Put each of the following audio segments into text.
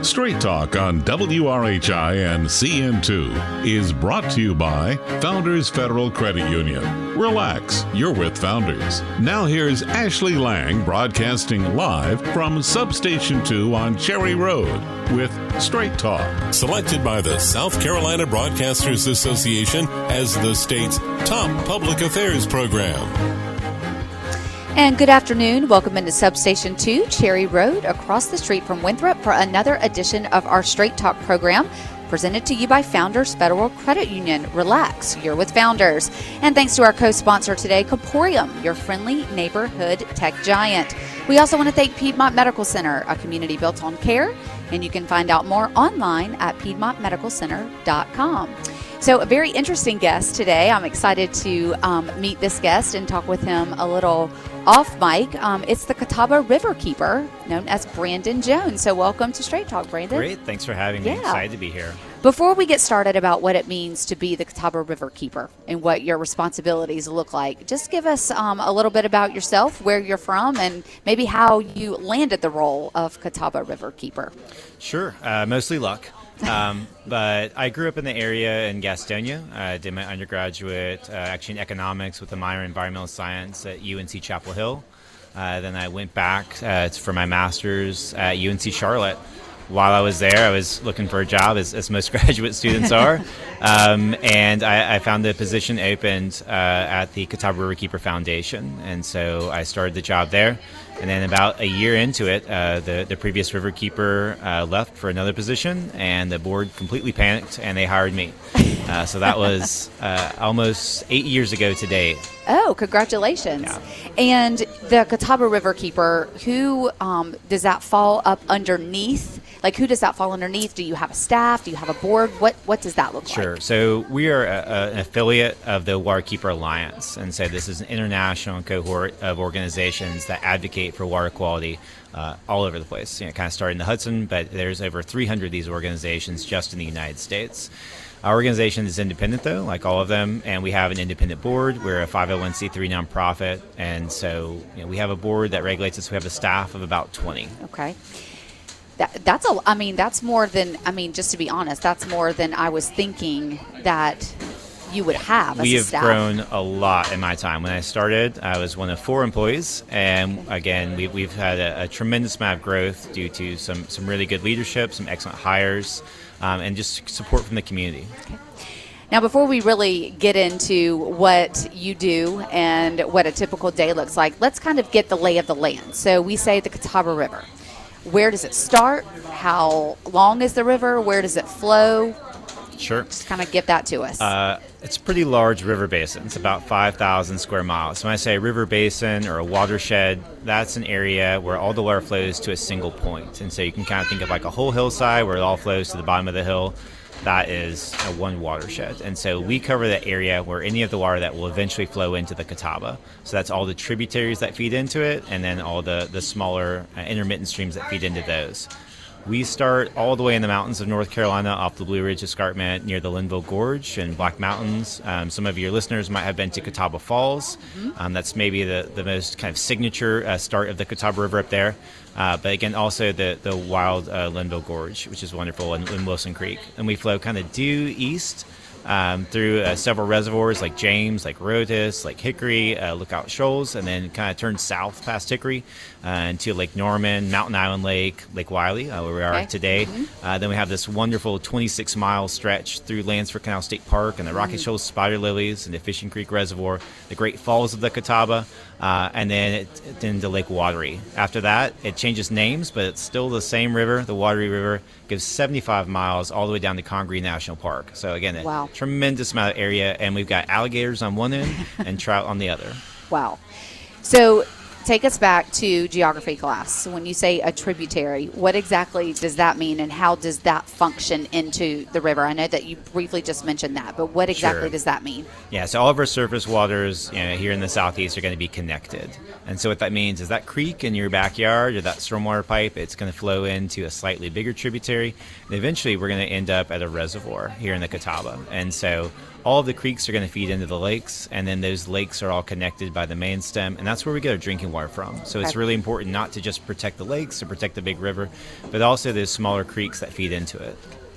Straight Talk on WRHI and CN2 is brought to you by Founders Federal Credit Union. Relax, you're with Founders. Now here's Ashley Lang broadcasting live from Substation 2 on Cherry Road with Straight Talk. Selected by the South Carolina Broadcasters Association as the state's top public affairs program. And good afternoon. Welcome into Substation 2, Cherry Road, across the street from Winthrop for another edition of our Straight Talk program, presented to you by Founders Federal Credit Union. Relax, you're with Founders. And thanks to our co-sponsor today, Corporeum, your friendly neighborhood tech giant. We also want to thank Piedmont Medical Center, a community built on care, and you can find out more online at piedmontmedicalcenter.com. So a very interesting guest today. I'm excited to meet this guest and talk with him a little off mic. It's the Catawba River Keeper, known as Brandon Jones. So welcome to Straight Talk, Brandon. Great. Thanks for having me. Excited to be here. Before we get started about what it means to be the Catawba River Keeper and what your responsibilities look like, just give us a little bit about yourself, where you're from, and maybe how you landed the role of Catawba River Keeper. Sure. Mostly luck. But I grew up in the area in Gastonia. I did my undergraduate actually in economics with a minor in environmental science at UNC Chapel Hill. Then I went back for my master's at UNC Charlotte. While I was there, I was looking for a job, as most graduate students are, and I found a position opened at the Catawba River Keeper Foundation, and so I started the job there. And then about a year into it, the previous river keeper left for another position, and the board completely panicked, and they hired me. So that was almost 8 years ago today. Oh, congratulations. Yeah. And the Catawba River Keeper, who does that fall up underneath? Like, who does that fall underneath? Do you have a staff? Do you have a board? What does that look like? Sure. So we are an affiliate of the Waterkeeper Alliance. And so this is an international cohort of organizations that advocate for water quality all over the place. It kind of started in the Hudson, but there's over 300 of these organizations just in the United States. Our organization is independent, though, like all of them, and we have an independent board. We're a 501c3 nonprofit, and so we have a board that regulates us. We have a staff of about 20. Okay. That's more than, just to be honest, that's more than I was thinking that you would have as We a have staff. grown a lot in my time. When I started, I was one of 4 employees, and again, we've had a tremendous amount of growth due to some really good leadership, some excellent hires, and just support from the community. Okay. Now, before we really get into what you do and what a typical day looks like, let's kind of get the lay of the land. So we say the Catawba River. Where does it start? How long is the river? Where does it flow? Sure. Just kind of give that to us. It's a pretty large river basin. It's about 5,000 square miles. So when I say river basin or a watershed, that's an area where all the water flows to a single point. And so you can kind of think of like a whole hillside where it all flows to the bottom of the hill. That is one watershed. And so we cover the area where any of the water that will eventually flow into the Catawba. So that's all the tributaries that feed into it, and then all the smaller intermittent streams that feed into those. We start all the way in the mountains of North Carolina off the Blue Ridge Escarpment near the Linville Gorge and Black Mountains. Some of your listeners might have been to Catawba Falls. That's maybe the most kind of signature start of the Catawba River up there. But again, also the wild Linville Gorge, which is wonderful, and Wilson Creek. And we flow kind of due east through several reservoirs like James, like Rotus, like Hickory, Lookout Shoals, and then kind of turn south past Hickory into Lake Norman, Mountain Island Lake, Lake Wiley, where we are today. Then we have this wonderful 26-mile stretch through Lansford Canal State Park and the Rocky Shoals Spider Lilies and the Fishing Creek Reservoir, the Great Falls of the Catawba, and then into Lake Wateree. After that, it changes names, but it's still the same river. The Wateree River gives 75 miles all the way down to Congaree National Park. So again, a tremendous amount of area, and we've got alligators on one end and trout on the other. Wow. So take us back to geography class. So when you say a tributary, what exactly does that mean, and how does that function into the river? I know that you briefly just mentioned that, but what exactly does that mean? Yeah, so all of our surface waters here in the southeast are going to be connected. And so what that means is that creek in your backyard or that stormwater pipe, it's going to flow into a slightly bigger tributary. And eventually we're going to end up at a reservoir here in the Catawba. And so all of the creeks are going to feed into the lakes, and then those lakes are all connected by the main stem, and that's where we get our drinking water from. So it's really important not to just protect the lakes or protect the big river, but also those smaller creeks that feed into it.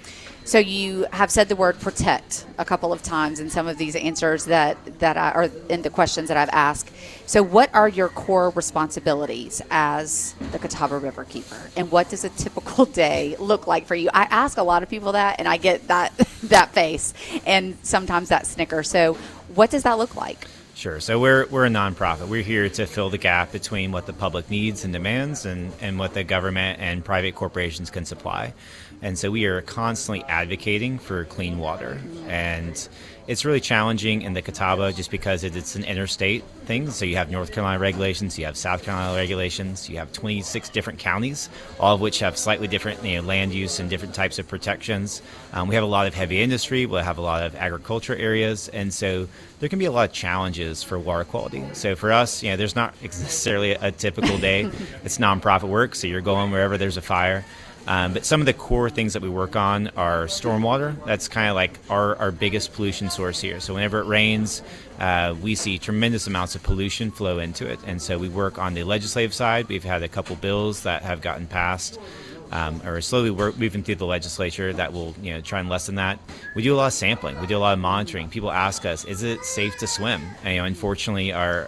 So you have said the word protect a couple of times in some of these answers that are in the questions that I've asked. So what are your core responsibilities as the Catawba River Keeper? And what does a typical day look like for you? I ask a lot of people that, and I get that face and sometimes that snicker. So what does that look like? Sure. So we're a nonprofit. We're here to fill the gap between what the public needs and demands and what the government and private corporations can supply. And so we are constantly advocating for clean water. And it's really challenging in the Catawba just because it's an interstate thing. So you have North Carolina regulations, you have South Carolina regulations, you have 26 different counties, all of which have slightly different land use and different types of protections. We have a lot of heavy industry, we have a lot of agriculture areas, and so there can be a lot of challenges for water quality. So for us, there's not necessarily a typical day. It's nonprofit work, so you're going wherever there's a fire. But some of the core things that we work on are stormwater. That's kind of like our biggest pollution source here. So whenever it rains, we see tremendous amounts of pollution flow into it. And so we work on the legislative side. We've had a couple bills that have gotten passed or slowly moving through the legislature that will try and lessen that. We do a lot of sampling. We do a lot of monitoring. People ask us, is it safe to swim? And, unfortunately, our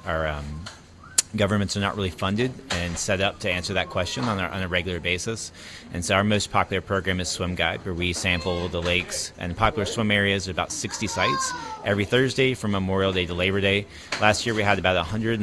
governments are not really funded and set up to answer that question on a regular basis. And so our most popular program is Swim Guide, where we sample the lakes and popular swim areas at about 60 sites every Thursday from Memorial Day to Labor Day. Last year we had about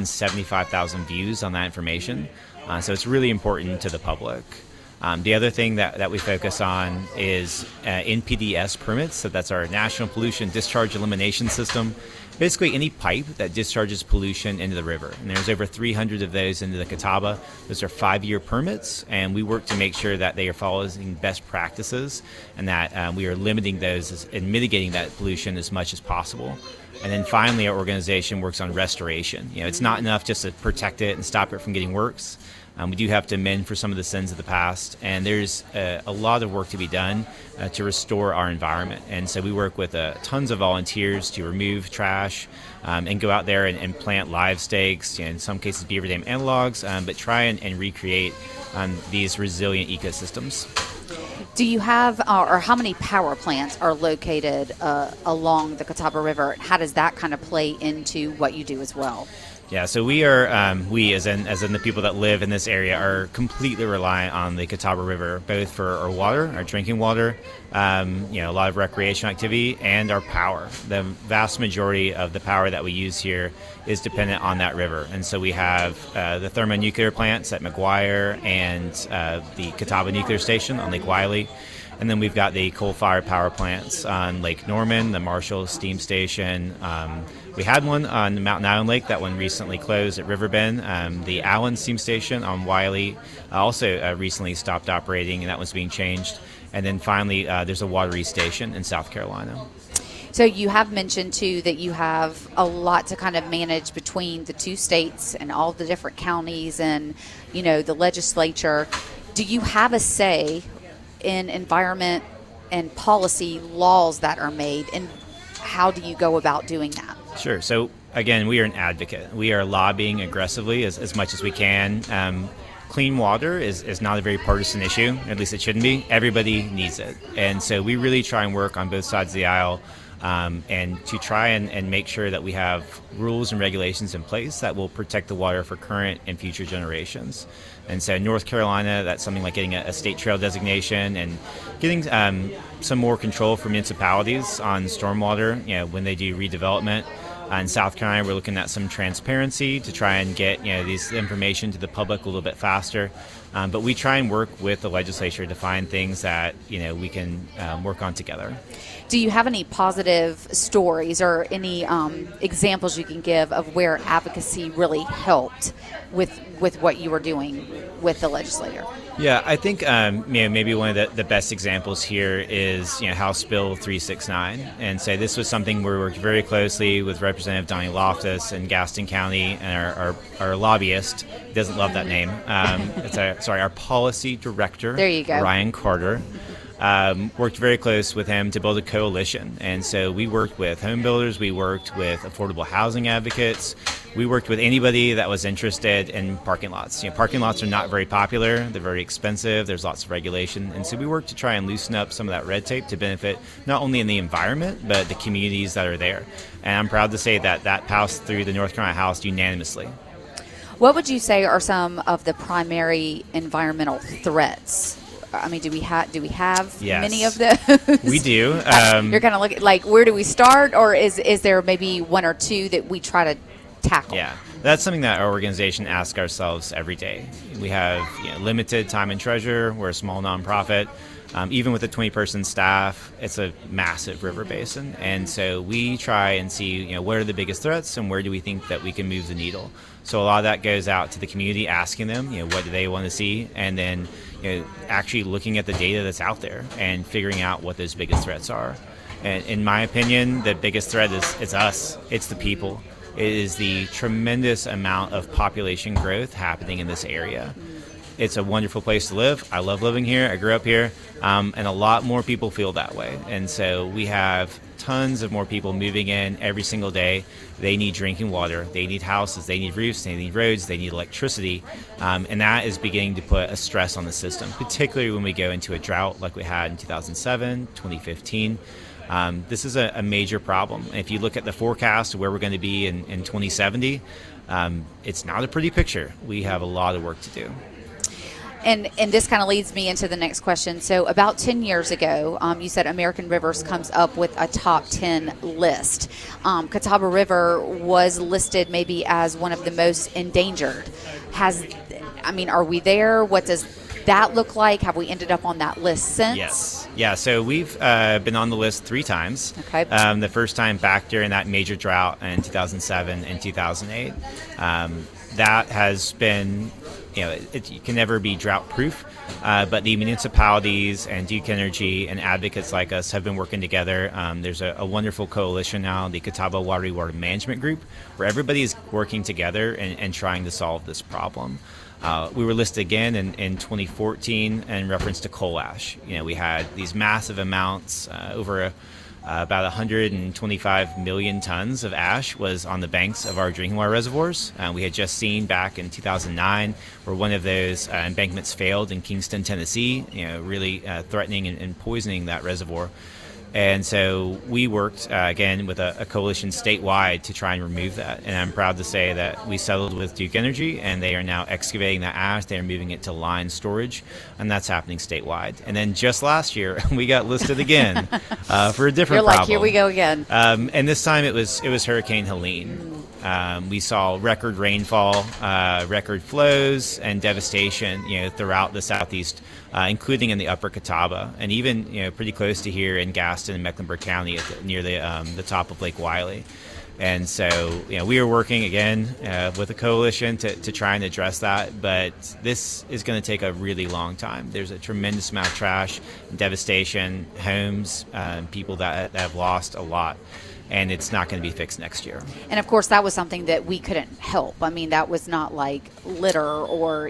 175,000 views on that information. So it's really important to the public. The other thing that we focus on is NPDES permits. So that's our National Pollution Discharge Elimination System. Basically any pipe that discharges pollution into the river. And there's over 300 of those into the Catawba. Those are 5-year permits, and we work to make sure that they are following best practices and that we are limiting those and mitigating that pollution as much as possible. And then finally, our organization works on restoration. It's not enough just to protect it and stop it from getting worse. We do have to amend for some of the sins of the past, and there's a lot of work to be done to restore our environment. And so we work with tons of volunteers to remove trash and go out there and plant live stakes, in some cases beaver dam analogs, but try and recreate these resilient ecosystems. Do you have, or how many power plants are located along the Catawba River? How does that kind of play into what you do as well? Yeah, so we are, as in the people that live in this area, are completely reliant on the Catawba River, both for our water, our drinking water, a lot of recreational activity, and our power. The vast majority of the power that we use here is dependent on that river. And so we have the thermonuclear plants at McGuire and the Catawba Nuclear Station on Lake Wylie. And then we've got the coal-fired power plants on Lake Norman, the Marshall Steam Station. We had one on Mountain Island Lake. That one recently closed at Riverbend. The Allen Steam Station on Wylie also recently stopped operating, and that one's being changed. And then finally, there's a Wateree Station in South Carolina. So you have mentioned, too, that you have a lot to kind of manage between the two states and all the different counties and, the legislature. Do you have a say in environment and policy laws that are made, and how do you go about doing that? Sure. So again, we are an advocate. We are lobbying aggressively as much as we can. Clean water is not a very partisan issue, at least it shouldn't be. Everybody needs it. And so we really try and work on both sides of the aisle and to try and make sure that we have rules and regulations in place that will protect the water for current and future generations. And so in North Carolina, that's something like getting a state trail designation and getting some more control for municipalities on stormwater, when they do redevelopment. In South Carolina, we're looking at some transparency to try and get this information to the public a little bit faster. But we try and work with the legislature to find things that we can work on together. Do you have any positive stories or any examples you can give of where advocacy really helped with what you were doing with the legislator? Yeah, I think maybe one of the best examples here is House Bill 369, and so this was something where we worked very closely with Representative Donnie Loftus in Gaston County and our lobbyist. He doesn't love that name. Our policy director. There you go. Ryan Carter. worked very close with him to build a coalition. And so we worked with home builders, we worked with affordable housing advocates, we worked with anybody that was interested in parking lots. Parking lots are not very popular, they're very expensive, there's lots of regulation. And so we worked to try and loosen up some of that red tape to benefit not only in the environment, but the communities that are there. And I'm proud to say that passed through the North Carolina House unanimously. What would you say are some of the primary environmental threats? I mean, do we have Yes. many of those? We do. You're kind of looking like, where do we start, or is there maybe one or two that we try to tackle? Yeah, that's something that our organization asks ourselves every day. We have limited time and treasure. We're a small nonprofit. Even with a 20-person staff, it's a massive river basin. And so we try and see, what are the biggest threats and where do we think that we can move the needle? So a lot of that goes out to the community, asking them, what do they want to see? And then, actually looking at the data that's out there and figuring out what those biggest threats are. And in my opinion, the biggest threat is us. It's the people. It is the tremendous amount of population growth happening in this area. It's a wonderful place to live. I love living here. I grew up here. And a lot more people feel that way. And so we have tons of more people moving in every single day. They need drinking water. They need houses. They need roofs. They need roads. They need electricity. And that is beginning to put a stress on the system, particularly when we go into a drought like we had in 2007, 2015. This is a major problem. If you look at the forecast of where we're going to be in 2070, it's not a pretty picture. We have a lot of work to do. And this kind of leads me into the next question. So about 10 years ago, you said American Rivers comes up with a top 10 list. Catawba River was listed maybe as one of the most endangered. Are we there? What does that look like? Have we ended up on that list since? Yes. Yeah, so we've been on the list 3 times. Okay. The first time back during that major drought in 2007 and 2008. That has been, it can never be drought proof, but the municipalities and Duke Energy and advocates like us have been working together. There's a wonderful coalition now, the Catawba Water Management Group, where everybody is working together and trying to solve this problem. We were listed again in 2014 in reference to coal ash. We had these massive amounts, over about 125 million tons of ash was on the banks of our drinking water reservoirs. We had just seen back in 2009 where one of those embankments failed in Kingston, Tennessee, really threatening and poisoning that reservoir. And so we worked, again, with a coalition statewide to try and remove that. And I'm proud to say that we settled with Duke Energy, and they are now excavating that ash. They are moving it to line storage, and that's happening statewide. And then just last year, we got listed again for a different problem. Here we go again. And this time it was Hurricane Helene. We saw record rainfall, record flows, and devastation, throughout the southeast, including in the Upper Catawba, and even pretty close to here in Gaston and Mecklenburg County near the top of Lake Wylie. And so, we are working again with a coalition to try and address that, but this is going to take a really long time. There's a tremendous amount of trash, devastation, homes, people that have lost a lot. And it's not going to be fixed next year. And of course, that was something that we couldn't help. I mean, that was not like litter or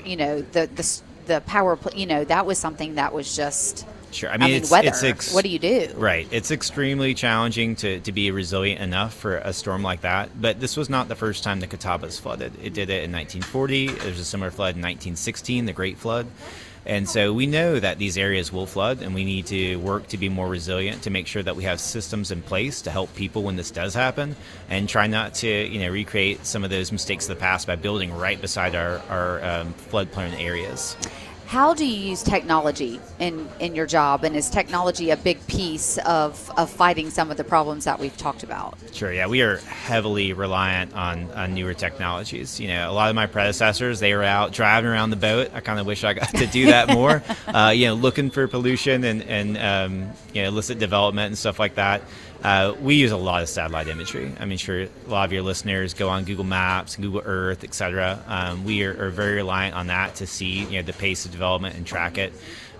the power. That was something that was just. Sure. I mean, weather. What do you do? Right. It's extremely challenging to be resilient enough for a storm like that. But this was not the first time the Catawba's flooded. It did it in 1940. There's a similar flood in 1916, the Great Flood. And so we know that these areas will flood, and we need to work to be more resilient to make sure that we have systems in place to help people when this does happen, and try not to recreate some of those mistakes of the past by building right beside our flood-prone areas. How do you use technology in your job, and is technology a big piece of fighting some of the problems that we've talked about? Sure, yeah. We are heavily reliant on newer technologies. A lot of my predecessors, they were out driving around the boat. I kind of wish I got to do that more, looking for pollution and illicit development and stuff like that. We use a lot of satellite imagery. I mean, sure, a lot of your listeners go on Google Maps, Google Earth, etc. We are very reliant on that to see the pace of development and track it.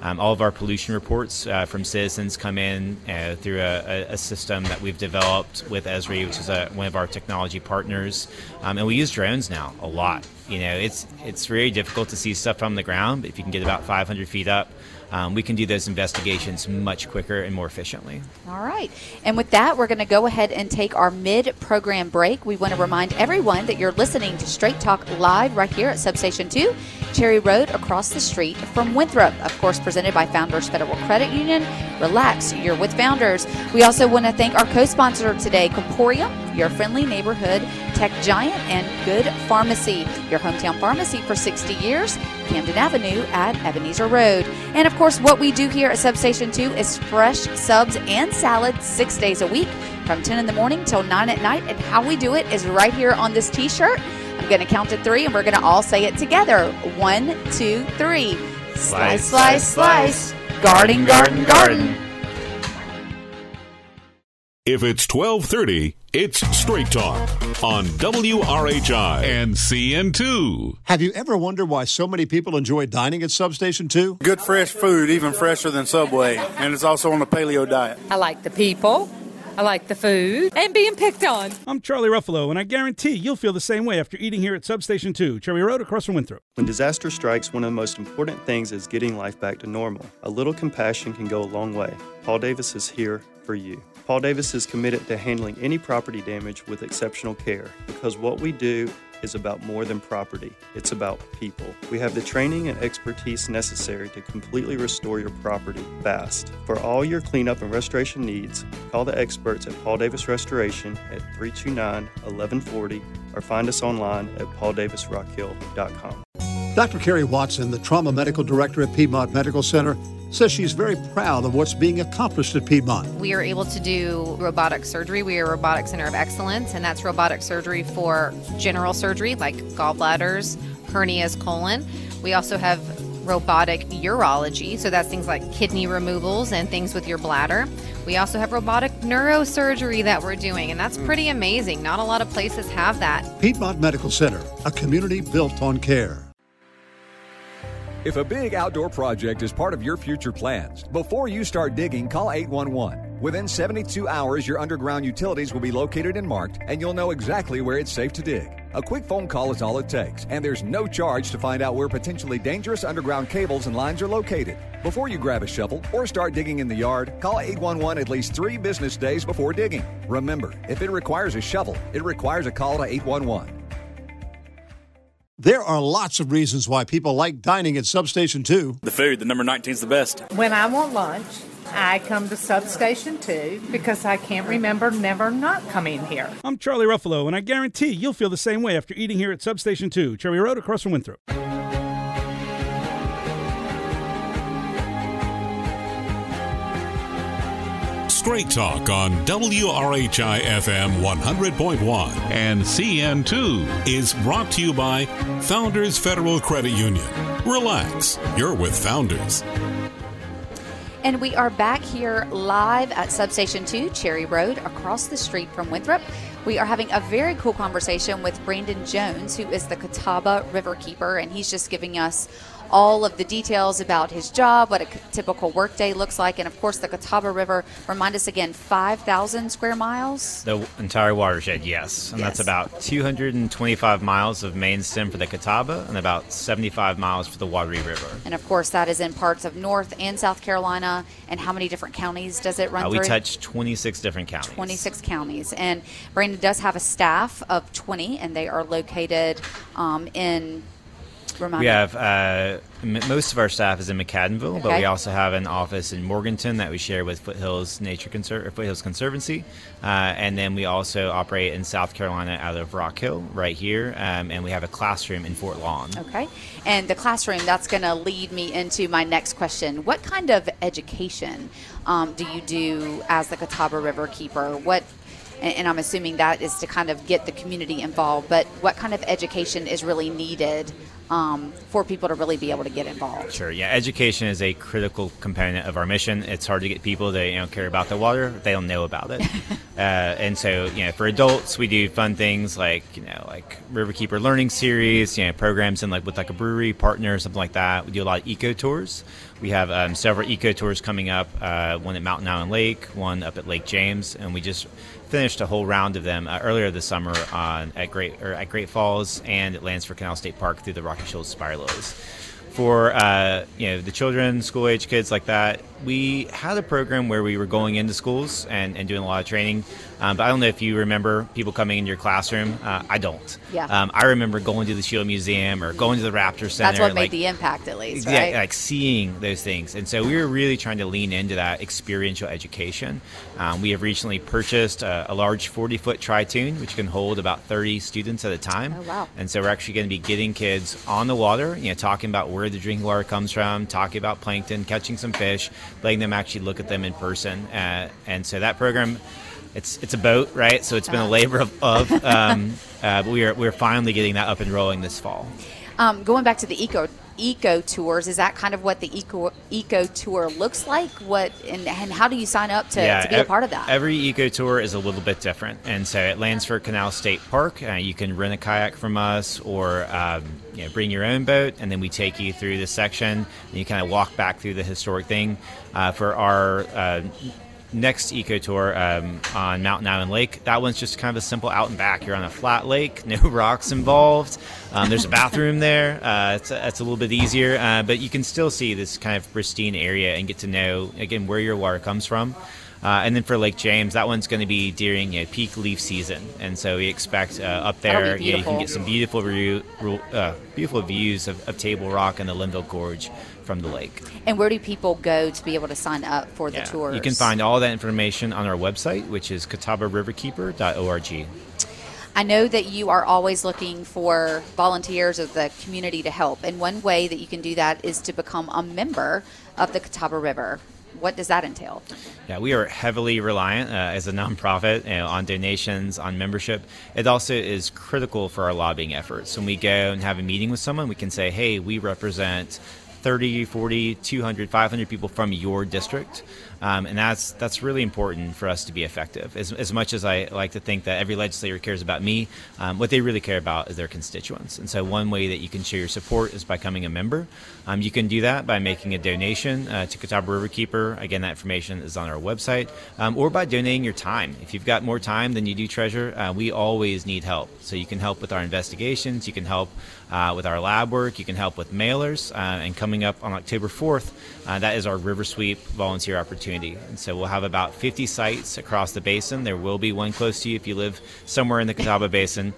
All of our pollution reports from citizens come in through a system that we've developed with Esri, which is one of our technology partners. And we use drones now a lot. It's very difficult to see stuff from the ground, but if you can get about 500 feet up, we can do those investigations much quicker and more efficiently. All right. And with that, we're going to go ahead and take our mid-program break. We want to remind everyone that you're listening to Straight Talk Live right here at Substation 2, Cherry Road, across the street from Winthrop. Of course, presented by Founders Federal Credit Union. Relax, you're with Founders. We also want to thank our co-sponsor today, Corporium, your friendly neighborhood tech giant, and Good Pharmacy, your hometown pharmacy for 60 years, Camden Avenue at Ebenezer Road. And of course, what we do here at Substation 2 is fresh subs and salads 6 days a week from 10 in the morning till 9 at night. And how we do it is right here on this t-shirt. I'm going to count to 3 and we're going to all say it together. 1, 2, 3. Slice, slice, slice. Garden, garden, garden. If it's 12:30, it's Straight Talk on WRHI and CN2. Have you ever wondered why so many people enjoy dining at Substation 2? Good fresh food, even fresher than Subway, and it's also on the paleo diet. I like the people, I like the food, and being picked on. I'm Charlie Ruffalo, and I guarantee you'll feel the same way after eating here at Substation 2, Cherry Road, across from Winthrop. When disaster strikes, one of the most important things is getting life back to normal. A little compassion can go a long way. Paul Davis is here for you. Paul Davis is committed to handling any property damage with exceptional care, because what we do is about more than property. It's about people. We have the training and expertise necessary to completely restore your property fast. For all your cleanup and restoration needs, call the experts at Paul Davis Restoration at 329-1140 or find us online at pauldavisrockhill.com. Dr. Carrie Watson, the Trauma Medical Director at Piedmont Medical Center, says she's very proud of what's being accomplished at Piedmont. We are able to do robotic surgery. We are a robotic center of excellence, and that's robotic surgery for general surgery like gallbladders, hernias, colon. We also have robotic urology, so that's things like kidney removals and things with your bladder. We also have robotic neurosurgery that we're doing, and that's pretty amazing. Not a lot of places have that. Piedmont Medical Center, a community built on care. If a big outdoor project is part of your future plans, before you start digging, call 811. Within 72 hours, your underground utilities will be located and marked, and you'll know exactly where it's safe to dig. A quick phone call is all it takes, and there's no charge to find out where potentially dangerous underground cables and lines are located. Before you grab a shovel or start digging in the yard, call 811 at least 3 business days before digging. Remember, if it requires a shovel, it requires a call to 811. There are lots of reasons why people like dining at Substation 2. The food, the number 19 is the best. When I want lunch, I come to Substation 2 because I can't remember never not coming here. I'm Charlie Ruffalo, and I guarantee you'll feel the same way after eating here at Substation 2, Cherry Road, across from Winthrop. Straight Talk on WRHI FM 100.1 and CN2 is brought to you by Founders Federal Credit Union. Relax, you're with Founders. And we are back here live at Substation 2, Cherry Road, across the street from Winthrop. We are having a very cool conversation with Brandon Jones, who is the Catawba River Keeper, and he's just giving us all of the details about his job, what a typical workday looks like, and of course the Catawba River, remind us again, 5,000 square miles? The entire watershed, yes. And that's about 225 miles of main stem for the Catawba and about 75 miles for the Wateree River. And of course that is in parts of North and South Carolina. And how many different counties does it run through? We touch 26 different counties. 26 counties. And Brandon does have a staff of 20, and they are located in... We have most of our staff is in McAdenville, but we also have an office in Morganton that we share with Foothills Foothills Conservancy, and then we also operate in South Carolina out of Rock Hill right here, and we have a classroom in Fort Lawn. Okay, and the classroom, that's going to lead me into my next question. What kind of education do you do as the Catawba River Keeper? And I'm assuming that is to kind of get the community involved, but what kind of education is really needed for people to really be able to get involved? Sure, yeah. Education is a critical component of our mission. It's hard to get people to care about the water. They don't know about it. And so, for adults, we do fun things like Riverkeeper Learning Series, programs in with a brewery partner or something like that. We do a lot of eco tours. We have several eco tours coming up, one at Mountain Island Lake, one up at Lake James, and we just finished a whole round of them earlier this summer at Great Falls and at Lansford Canal State Park through the Rocky Shoals Spirallows. For the children, school-age kids like that, we had a program where we were going into schools and doing a lot of training. But I don't know if you remember people coming into your classroom. I don't. Yeah. I remember going to the Shield Museum or going to the Raptor Center. That's what made the impact, at least, right? Yeah, seeing those things. And so we were really trying to lean into that experiential education. We have recently purchased a large 40-foot Tri-Tune, which can hold about 30 students at a time. Oh, wow. And so we're actually going to be getting kids on the water, talking about where the drinking water comes from, talking about plankton, catching some fish, letting them actually look at them in person. And so that program, it's a boat, right? So it's been a labor of but we're finally getting that up and rolling this fall. Going back to the eco tours, is that kind of what the eco tour looks like? And how do you sign up to be a part of that? Every eco tour is a little bit different. And so at Lansford Canal State Park, you can rent a kayak from us or bring your own boat, and then we take you through the section and you kind of walk back through the historic thing. For our next eco tour on Mountain Island Lake, that one's just kind of a simple out and back. You're on a flat lake, no rocks involved. There's a bathroom there. It's a little bit easier, but you can still see this kind of pristine area and get to know, again, where your water comes from. And then for Lake James, that one's going to be during peak leaf season, and so we expect up there you can get some beautiful views of Table Rock and the Linville Gorge from the lake. And where do people go to be able to sign up for the tours? You can find all that information on our website, which is CatawbaRiverkeeper.org. I know that you are always looking for volunteers of the community to help, and one way that you can do that is to become a member of the Catawba River. What does that entail? Yeah, we are heavily reliant as a nonprofit on donations, on membership. It also is critical for our lobbying efforts. When we go and have a meeting with someone, we can say, hey, we represent 30, 40, 200, 500 people from your district. And that's really important for us to be effective. As much as I like to think that every legislator cares about me, what they really care about is their constituents. And so one way that you can show your support is by becoming a member. You can do that by making a donation to Catawba Riverkeeper. Again, that information is on our website. Or by donating your time. If you've got more time than you do treasure, we always need help. So you can help with our investigations. You can help with our lab work. You can help with mailers. And coming up on October 4th, that is our River Sweep volunteer opportunity. And so we'll have about 50 sites across the basin. There will be one close to you if you live somewhere in the Catawba Basin.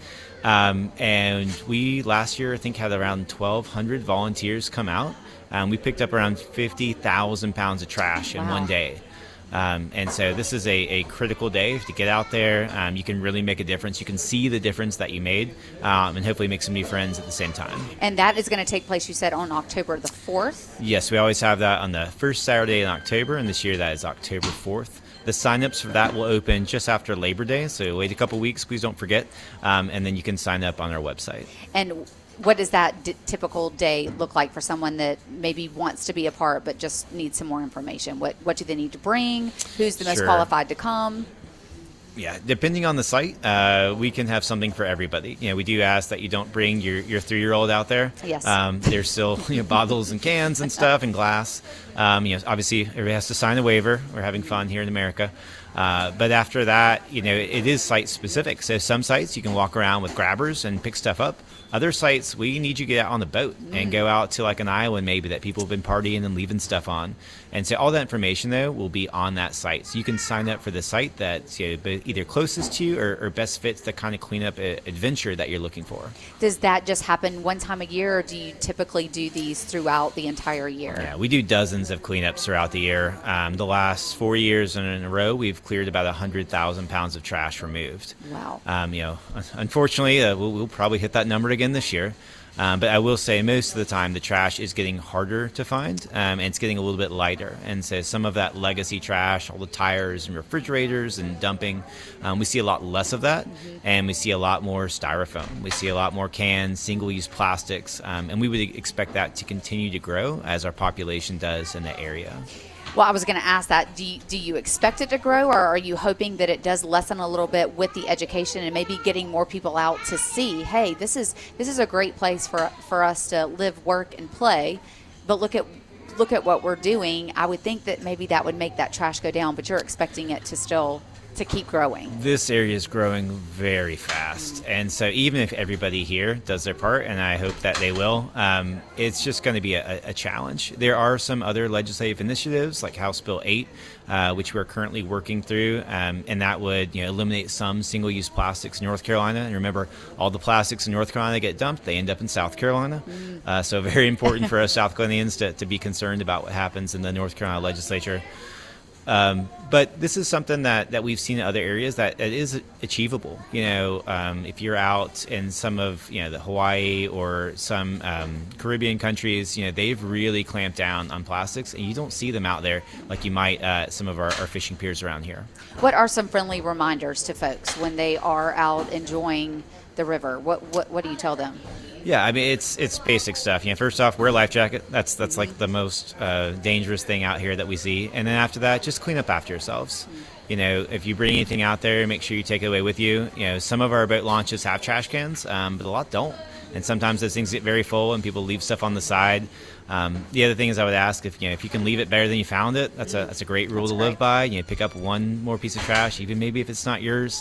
And we last year, I think, had around 1,200 volunteers come out. We picked up around 50,000 pounds of trash in one day. And so this is a critical day to get out there. You can really make a difference. You can see the difference that you made and hopefully make some new friends at the same time. And that is going to take place, you said, on October the 4th? Yes, we always have that on the first Saturday in October, and this year that is October 4th. The sign-ups for that will open just after Labor Day, so wait a couple weeks, please don't forget, and then you can sign up on our website. And what does that typical day look like for someone that maybe wants to be a part but just needs some more information? What do they need to bring? Who's the most qualified to come? Yeah, depending on the site, we can have something for everybody. We do ask that you don't bring your 3-year-old out there. Yes. There's still bottles and cans and stuff and glass. Obviously, everybody has to sign a waiver. We're having fun here in America. But after that, it is site specific. So some sites you can walk around with grabbers and pick stuff up. Other sites, we need you to get out on the boat and go out to like an island maybe that people have been partying and leaving stuff on. And so all that information, though, will be on that site. So you can sign up for the site that's either closest to you or best fits the kind of cleanup adventure that you're looking for. Does that just happen one time a year, or do you typically do these throughout the entire year? Yeah, we do dozens of cleanups throughout the year. The last 4 years in a row, we've cleared about 100,000 pounds of trash removed. Wow. Unfortunately, we'll probably hit that number again this year. But I will say most of the time the trash is getting harder to find and it's getting a little bit lighter. And so some of that legacy trash, all the tires and refrigerators and dumping, we see a lot less of that. And we see a lot more styrofoam. We see a lot more cans, single-use plastics. And we would expect that to continue to grow as our population does in the area. Well, I was going to ask that. Do you expect it to grow, or are you hoping that it does lessen a little bit with the education and maybe getting more people out to see, hey, this is a great place for us to live, work, and play, but look at what we're doing. I would think that maybe that would make that trash go down, but you're expecting it to keep growing. This area is growing very fast. And so even if everybody here does their part, and I hope that they will, it's just going to be a challenge. There are some other legislative initiatives like House Bill 8, which we're currently working through, and that would eliminate some single-use plastics in North Carolina. And remember, all the plastics in North Carolina get dumped, they end up in South Carolina. So very important for us South Carolinians to be concerned about what happens in the North Carolina legislature. But this is something that we've seen in other areas that is achievable. If you're out in some of the Hawaii or some Caribbean countries, they've really clamped down on plastics, and you don't see them out there like you might some of our fishing piers around here. What are some friendly reminders to folks when they are out enjoying the river? What do you tell them? Yeah, I mean, it's basic stuff. First off, wear a life jacket. That's like the most dangerous thing out here that we see. And then after that, just clean up after yourselves. If you bring anything out there, make sure you take it away with you. Some of our boat launches have trash cans, but a lot don't. And sometimes those things get very full and people leave stuff on the side. The other thing is I would ask if you can leave it better than you found it. That's a great rule to live by. Pick up one more piece of trash, even maybe if it's not yours.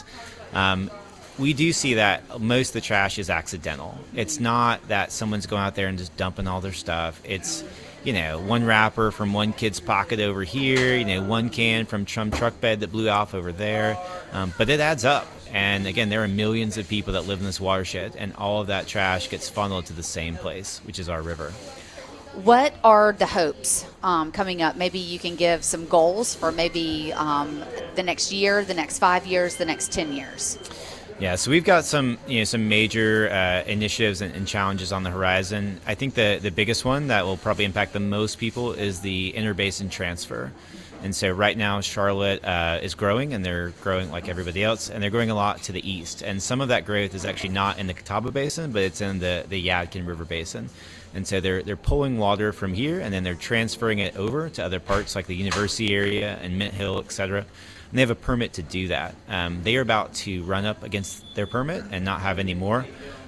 We do see that most of the trash is accidental. It's not that someone's going out there and just dumping all their stuff. It's, one wrapper from one kid's pocket over here, one can from some truck bed that blew off over there. But it adds up. And again, there are millions of people that live in this watershed, and all of that trash gets funneled to the same place, which is our river. What are the hopes coming up? Maybe you can give some goals for maybe the next year, the next 5 years, the next 10 years. Yeah, so we've got some major initiatives and challenges on the horizon. I think the biggest one that will probably impact the most people is the interbasin transfer. And so right now Charlotte is growing, and they're growing like everybody else, and they're growing a lot to the east. And some of that growth is actually not in the Catawba Basin, but it's in the Yadkin River Basin. And so they're pulling water from here, and then they're transferring it over to other parts like the University area and Mint Hill, et cetera. And they have a permit to do that. They are about to run up against their permit and not have any more.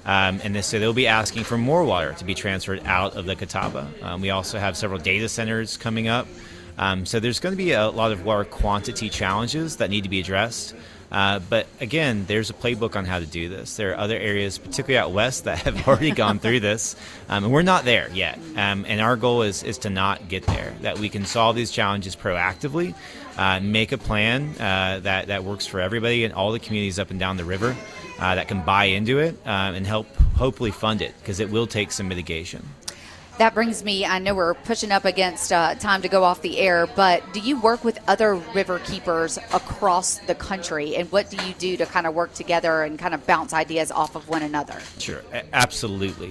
So they'll be asking for more water to be transferred out of the Catawba. We also have several data centers coming up. So there's going to be a lot of water quantity challenges that need to be addressed. But again, there's a playbook on how to do this. There are other areas, particularly out west, that have already gone through this. And we're not there yet. And our goal is to not get there, that we can solve these challenges proactively, make a plan that works for everybody and all the communities up and down the river that can buy into it and help hopefully fund it, because it will take some mitigation. That brings me, I know we're pushing up against time to go off the air, but do you work with other river keepers across the country, and what do you do to kind of work together and kind of bounce ideas off of one another? Sure, absolutely.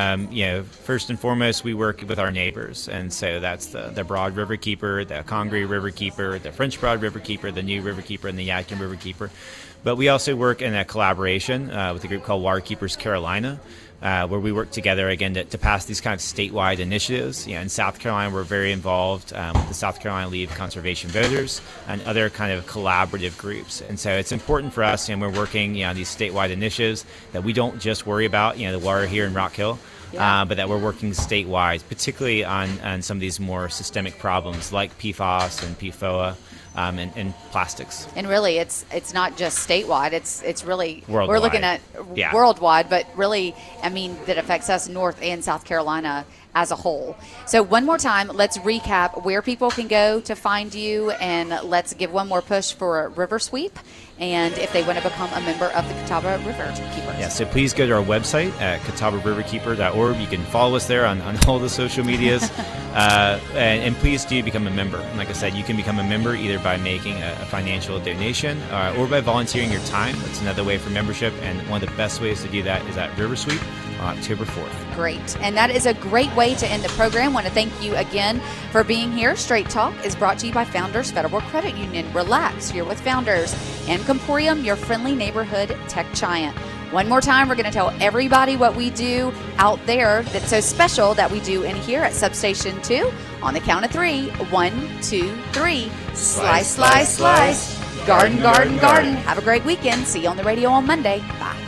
First and foremost, we work with our neighbors, and so that's the Broad River Keeper, the Congaree River Keeper, the French Broad River Keeper, the New River Keeper, and the Yadkin River Keeper. But we also work in a collaboration with a group called Waterkeepers Carolina, where we work together, again, to pass these kind of statewide initiatives. In South Carolina, we're very involved with the South Carolina League of Conservation Voters and other kind of collaborative groups. And so it's important for us, and we're working on these statewide initiatives, that we don't just worry about the water here in Rock Hill, but that we're working statewide, particularly on some of these more systemic problems like PFAS and PFOA. And plastics. And really, it's not just statewide. It's really worldwide. We're looking at worldwide, but really, that affects us North and South Carolina as a whole. So one more time, let's recap where people can go to find you, and let's give one more push for River Sweep, and if they want to become a member of the Catawba River Keepers. Yeah, so please go to our website at catawbariverkeeper.org. You can follow us there on all the social medias, and please do become a member. And like I said, you can become a member either by making a financial donation or by volunteering your time. That's another way for membership, and one of the best ways to do that is at River Sweep on October 4th. Great. And that is a great way to end the program. I want to thank you again for being here. Straight Talk is brought to you by Founders Federal Credit Union. Relax, you're with Founders. And Comporium, your friendly neighborhood tech giant. One more time, we're going to tell everybody what we do out there that's so special that we do in here at Substation 2 On the count of 3, 1, 2, 3. Slice, slice, slice. Garden, garden, garden. Have a great weekend. See you on the radio on Monday. Bye.